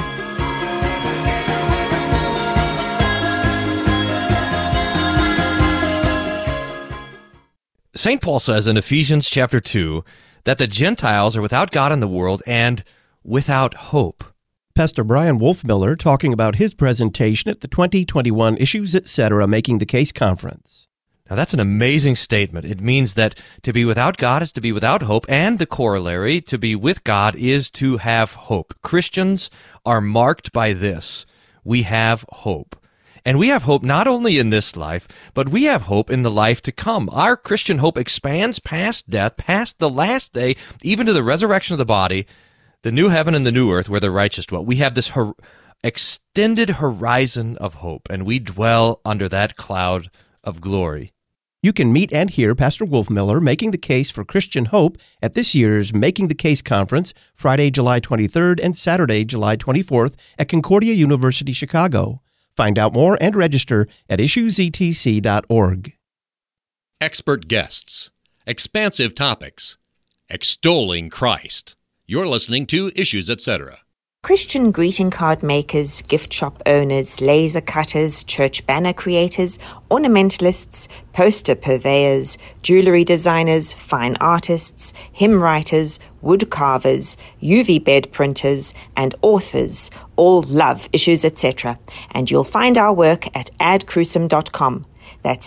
St. Paul says in Ephesians chapter 2 that the Gentiles are without God in the world and without hope. Pastor Brian Wolfmiller talking about his presentation at the 2021 Issues, Etc. Making the Case Conference. Now that's an amazing statement. It means that to be without God is to be without hope, and the corollary, to be with God, is to have hope. Christians are marked by this. We have hope. And we have hope not only in this life, but we have hope in the life to come. Our Christian hope expands past death, past the last day, even to the resurrection of the body, the new heaven and the new earth where the righteous dwell. We have this extended horizon of hope, and we dwell under that cloud of glory. You can meet and hear Pastor Wolfmiller making the case for Christian hope at this year's Making the Case Conference, Friday, July 23rd and Saturday, July 24th at Concordia University, Chicago. Find out more and register at issuesetc.org. Expert guests, expansive topics, extolling Christ. You're listening to Issues, Etc. Christian greeting card makers, gift shop owners, laser cutters, church banner creators, ornamentalists, poster purveyors, jewelry designers, fine artists, hymn writers, wood carvers, UV bed printers, and authors all love Issues, Etc. And you'll find our work at adcrucem.com. That's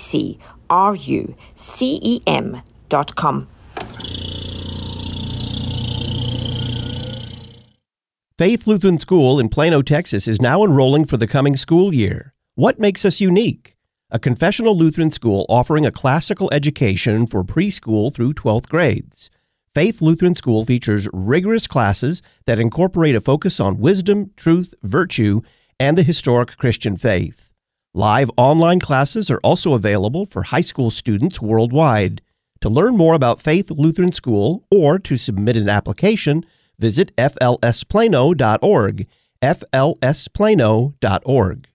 ADCRUCEM.com. Faith Lutheran School in Plano, Texas is now enrolling for the coming school year. What makes us unique? A confessional Lutheran school offering a classical education for preschool through 12th grades. Faith Lutheran School features rigorous classes that incorporate a focus on wisdom, truth, virtue, and the historic Christian faith. Live online classes are also available for high school students worldwide. To learn more about Faith Lutheran School or to submit an application, visit flsplano.org, flsplano.org.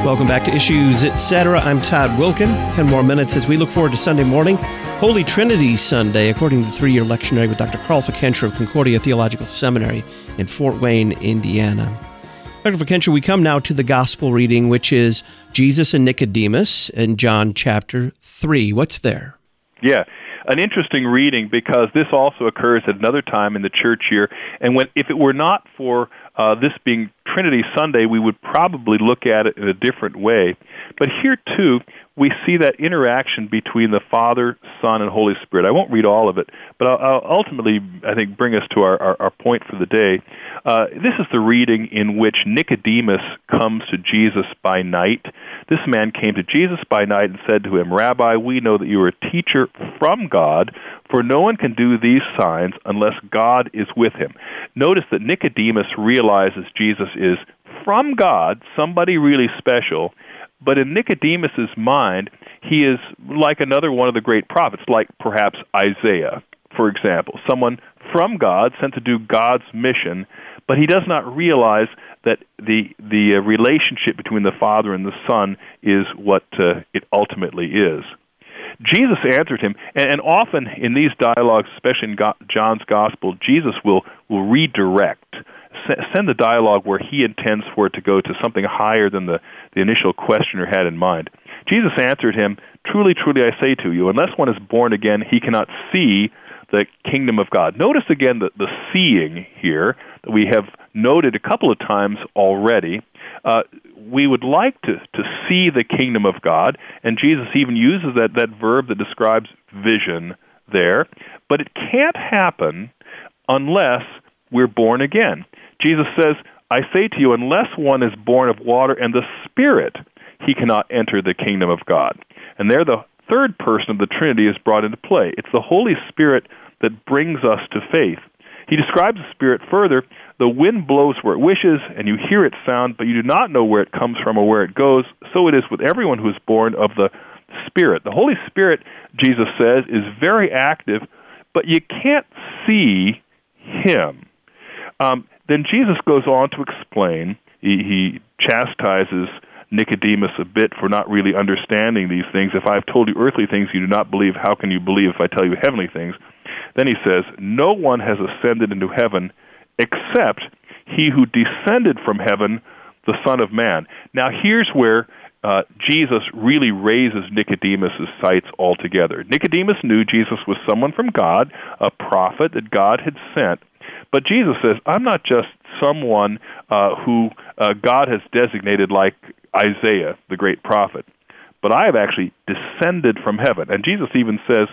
Welcome back to Issues Etc. I'm Todd Wilkin. 10 more minutes as we look forward to Sunday morning, Holy Trinity Sunday, according to the 3-year lectionary with Dr. Carl Fikentra of Concordia Theological Seminary in Fort Wayne, Indiana. Dr. Fikentra, we come now to the gospel reading, which is Jesus and Nicodemus in John chapter 3. What's there? Yeah, an interesting reading because this also occurs at another time in the church year. And if it were not for this being Trinity Sunday, we would probably look at it in a different way. But here, too, we see that interaction between the Father, Son, and Holy Spirit. I won't read all of it, but I'll ultimately, I think, bring us to our point for the day. This is the reading in which Nicodemus comes to Jesus by night. This man came to Jesus by night and said to him, "Rabbi, we know that you are a teacher from God, for no one can do these signs unless God is with him." Notice that Nicodemus realizes Jesus is from God, somebody really special, but in Nicodemus's mind, he is like another one of the great prophets, like perhaps Isaiah, for example, someone from God, sent to do God's mission, but he does not realize that the relationship between the Father and the Son is what it ultimately is. Jesus answered him, and often in these dialogues, especially in John's Gospel, Jesus will redirect, send the dialogue where he intends for it to go to something higher than the initial questioner had in mind. Jesus answered him, "Truly, truly, I say to you, unless one is born again, he cannot see the kingdom of God." Notice again the seeing here that we have noted a couple of times already. We would like to see the kingdom of God, and Jesus even uses that verb that describes vision there, but it can't happen unless we're born again. Jesus says, "I say to you, unless one is born of water and the Spirit, he cannot enter the kingdom of God." And there the third person of the Trinity is brought into play. It's the Holy Spirit that brings us to faith. He describes the Spirit further. "The wind blows where it wishes, and you hear its sound, but you do not know where it comes from or where it goes. So it is with everyone who is born of the Spirit." The Holy Spirit, Jesus says, is very active, but you can't see him. Then Jesus goes on to explain, he chastises Nicodemus a bit for not really understanding these things. "If I have told you earthly things you do not believe, how can you believe if I tell you heavenly things?" Then he says, "No one has ascended into heaven except he who descended from heaven, the Son of Man." Now here's where Jesus really raises Nicodemus' sights altogether. Nicodemus knew Jesus was someone from God, a prophet that God had sent. But Jesus says, "I'm not just someone who God has designated like Isaiah, the great prophet, but I have actually descended from heaven." And Jesus even says,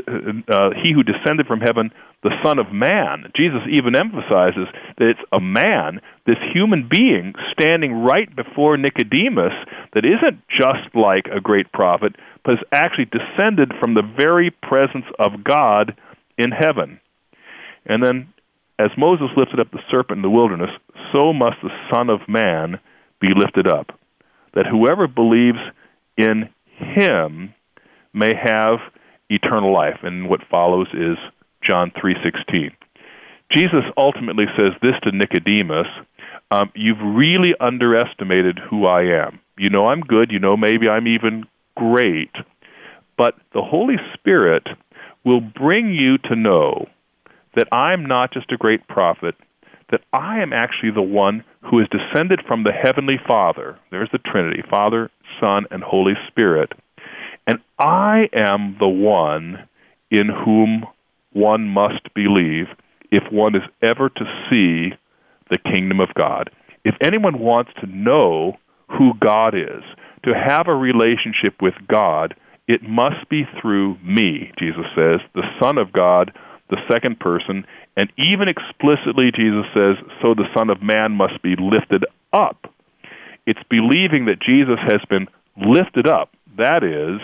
"He who descended from heaven, the Son of Man." Jesus even emphasizes that it's a man, this human being, standing right before Nicodemus that isn't just like a great prophet, but is actually descended from the very presence of God in heaven. And then, "As Moses lifted up the serpent in the wilderness, so must the Son of Man be lifted up, that whoever believes in him may have eternal life." And what follows is John 3:16. Jesus ultimately says this to Nicodemus, "You've really underestimated who I am. You know I'm good, you know maybe I'm even great, but the Holy Spirit will bring you to know that I'm not just a great prophet, that I am actually the one who is descended from the Heavenly Father." There's the Trinity, Father, Son, and Holy Spirit. "And I am the one in whom one must believe if one is ever to see the kingdom of God." If anyone wants to know who God is, to have a relationship with God, it must be through me, Jesus says, the Son of God, the second person, and even explicitly Jesus says, "So the Son of Man must be lifted up." It's believing that Jesus has been lifted up, that is,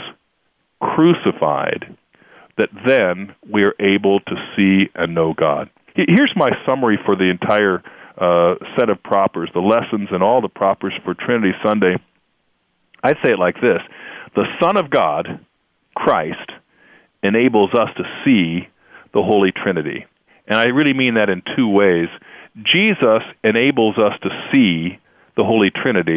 crucified, that then we are able to see and know God. Here's my summary for the entire set of propers, the lessons and all the propers for Trinity Sunday. I'd say it like this: the Son of God, Christ, enables us to see the Holy Trinity. And I really mean that in two ways. Jesus enables us to see the Holy Trinity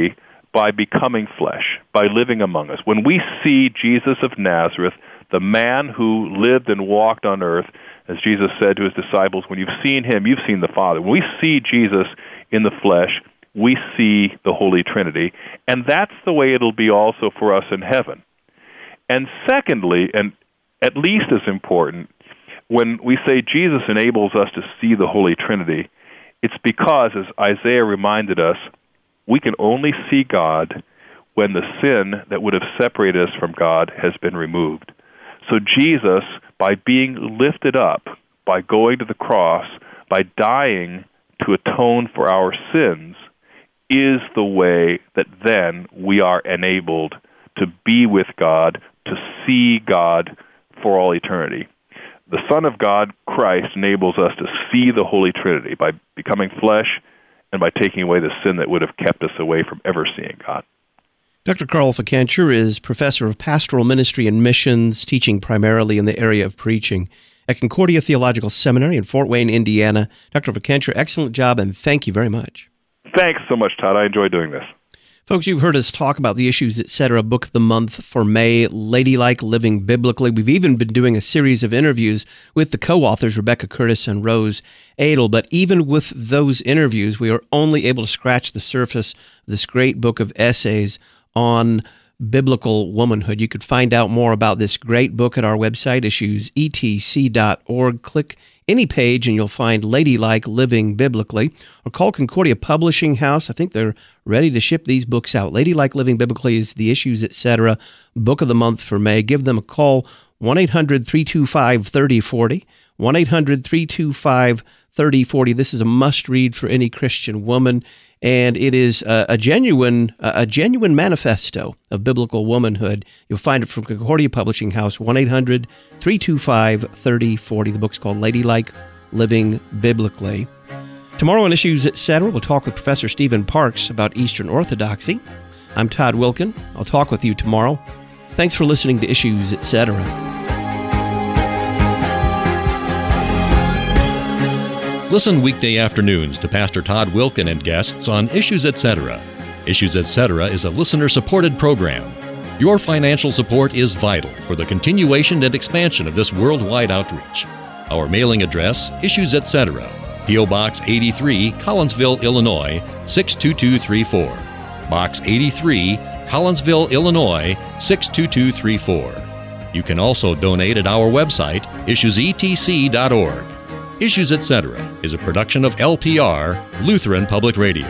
by becoming flesh, by living among us. When we see Jesus of Nazareth, the man who lived and walked on earth, as Jesus said to his disciples, when you've seen him, you've seen the Father. When we see Jesus in the flesh, we see the Holy Trinity, and that's the way it'll be also for us in heaven. And secondly, and at least as important, when we say Jesus enables us to see the Holy Trinity, it's because, as Isaiah reminded us, we can only see God when the sin that would have separated us from God has been removed. So Jesus, by being lifted up, by going to the cross, by dying to atone for our sins, is the way that then we are enabled to be with God, to see God for all eternity. The Son of God, Christ, enables us to see the Holy Trinity by becoming flesh and by taking away the sin that would have kept us away from ever seeing God. Dr. Carl Ficantur is professor of pastoral ministry and missions, teaching primarily in the area of preaching at Concordia Theological Seminary in Fort Wayne, Indiana. Dr. Ficantur, excellent job, and thank you very much. Thanks so much, Todd. I enjoy doing this. Folks, you've heard us talk about the Issues, Etc. Book of the Month for May, Ladylike Living Biblically. We've even been doing a series of interviews with the co-authors, Rebecca Curtis and Rose Adel. But even with those interviews, we are only able to scratch the surface of this great book of essays on biblical womanhood. You could find out more about this great book at our website, issuesetc.org. Click any page and you'll find Ladylike Living Biblically, or call Concordia Publishing House. I think they're ready to ship these books out. Ladylike Living Biblically is the Issues, Etc. Book of the Month for May. Give them a call, 1-800-325-3040, 1-800-325-3040. This is a must-read for any Christian woman, and it is a genuine manifesto of biblical womanhood. You'll find it from Concordia Publishing House, 1-800-325-3040. The book's called Ladylike Living Biblically. Tomorrow on Issues, Etc., we'll talk with Professor Stephen Parks about Eastern Orthodoxy. I'm Todd Wilkin. I'll talk with you tomorrow. Thanks for listening to Issues, Etc. Listen weekday afternoons to Pastor Todd Wilkin and guests on Issues, Etc. Issues, Etc. is a listener-supported program. Your financial support is vital for the continuation and expansion of this worldwide outreach. Our mailing address, Issues, Etc., P.O. Box 83, Collinsville, Illinois, 62234. Box 83, Collinsville, Illinois, 62234. You can also donate at our website, issuesetc.org. Issues, Etc. is a production of LPR, Lutheran Public Radio.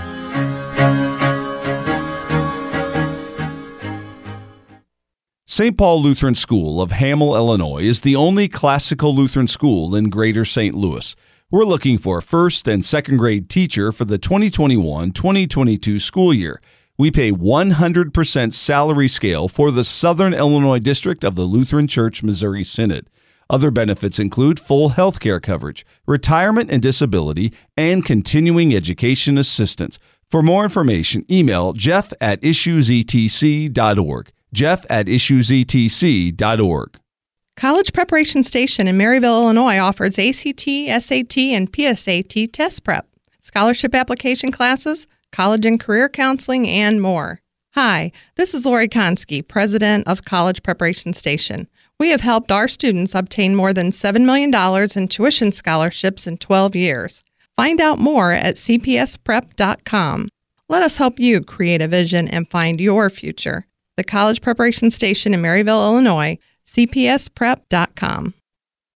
St. Paul Lutheran School of Hamel, Illinois is the only classical Lutheran school in Greater St. Louis. We're looking for a first and second grade teacher for the 2021-2022 school year. We pay 100% salary scale for the Southern Illinois District of the Lutheran Church Missouri Synod. Other benefits include full health care coverage, retirement and disability, and continuing education assistance. For more information, email jeff@issuesetc.org. jeff@issuesetc.org. College Preparation Station in Maryville, Illinois offers ACT, SAT, and PSAT test prep, scholarship application classes, college and career counseling, and more. Hi, this is Lori Konski, president of College Preparation Station. We have helped our students obtain more than $7 million in tuition scholarships in 12 years. Find out more at cpsprep.com. Let us help you create a vision and find your future. The College Preparation Station in Maryville, Illinois, cpsprep.com.